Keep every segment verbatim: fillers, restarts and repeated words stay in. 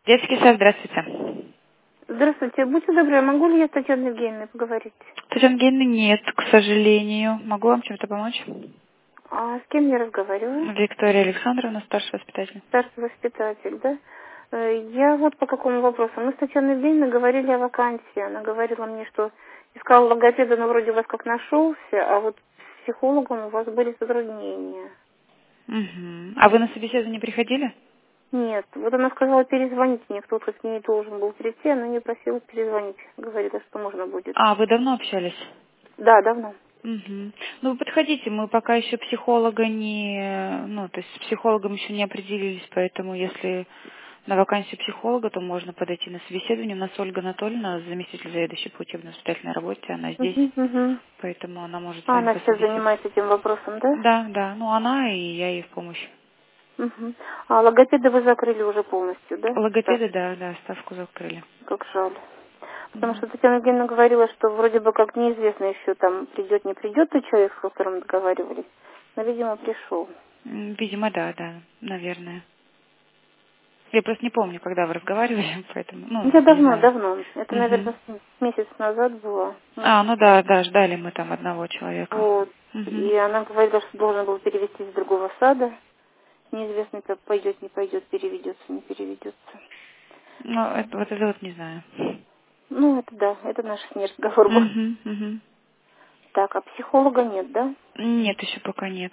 Детский сад, здравствуйте. Здравствуйте. Будьте добры, могу ли я с Татьяной Евгеньевной поговорить? Татьяна Евгеньевна нет, к сожалению. Могу вам чем-то помочь? А с кем я разговариваю? Виктория Александровна, старший воспитатель. Старший воспитатель, да? Э, Я вот по какому вопросу. Мы с Татьяной Евгеньевной говорили о вакансии. Она говорила мне, что искала логопеда, но вроде у вас как нашелся, а вот с психологом у вас были затруднения. Угу. А вы на собеседование приходили? Нет, вот она сказала перезвонить мне, кто-то к ней должен был прийти, она не просила перезвонить. Говорила, что можно будет. А, вы давно общались? Да, давно. Угу. Ну, вы подходите, мы пока еще психолога не... Ну, то есть с психологом еще не определились, поэтому если на вакансию психолога, то можно подойти на собеседование. У нас Ольга Анатольевна, заместитель заведующей по учебно-воспитательной работе, она здесь, Угу, угу. поэтому она может с А вами она сейчас пособеседовать. занимается этим вопросом, да? Да, да, ну она и я ей в помощь. Мгм. А логопеда вы закрыли уже полностью, да? Так, Логопеды, да, да, ставку закрыли. как жаль. Потому Мгм. что Татьяна Евгеньевна говорила, что вроде бы как неизвестно еще там придет, не придет тот человек, с которым договаривались. Но, видимо, пришел. М, Видимо, да, да, наверное. Я просто не помню, когда вы разговаривали, поэтому, ну, Я не давно, знаю. давно. Это, Мгм. наверное, с- месяц назад было. А, Мгм. ну да, да, ждали мы там одного человека. Вот. Мгм. И она говорила, что должен был перевести из другого сада. Неизвестно, как пойдет, не пойдет, переведется, не переведется. Ну, это, вот это вот не знаю. Ну, это да, это наш с ней разговор был. Мгм, мгм. Так, а психолога нет, да? Нет, еще пока нет.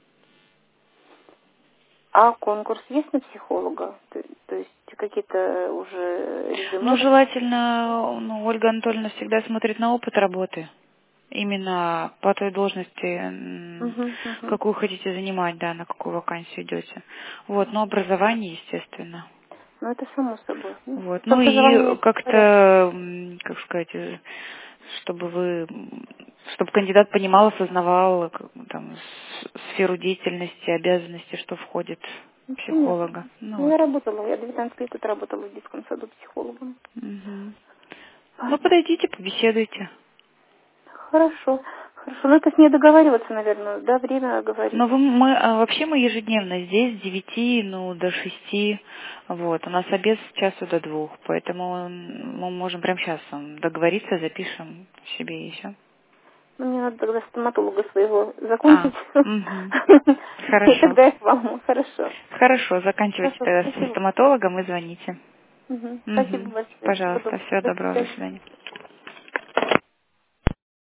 А конкурс есть на психолога? То, то есть какие-то уже Ну, резюме? желательно, ну, Ольга Анатольевна всегда смотрит на опыт работы. Именно по той должности, м, Угу, угу. какую хотите занимать, да, на какую вакансию идете. Вот, но образование, естественно. Ну, это само собой. Ну, Вот. с Ну и образованием в порядке. как-то, м, как сказать, э, чтобы вы, м, чтобы кандидат понимал, осознавал как бы, там, с- сферу деятельности, обязанности, что входит Ну, понятно. психолога. Ну Ну, вот. я работала, я девятнадцать лет отработала в детском саду психологом. Мгм. Ну, Понятно. подойдите, побеседуйте. Хорошо. Хорошо. Ну, это с ней договариваться, наверное, да, время говорить. Но вы, мы, а, вообще мы ежедневно здесь с девяти, ну, до шести, вот, у нас обед с часу до двух, поэтому м, мы можем прямо сейчас договориться, запишем себе еще. Ну, мне надо тогда стоматолога своего А, закончить. угу. И Хорошо. тогда я к вам. Хорошо. Хорошо, заканчивайте Хорошо. тогда с Спасибо. стоматологом и звоните. Мгм. Спасибо Угу. большое. Всего Пожалуйста, доброго. всего До доброго, до свидания. свидания.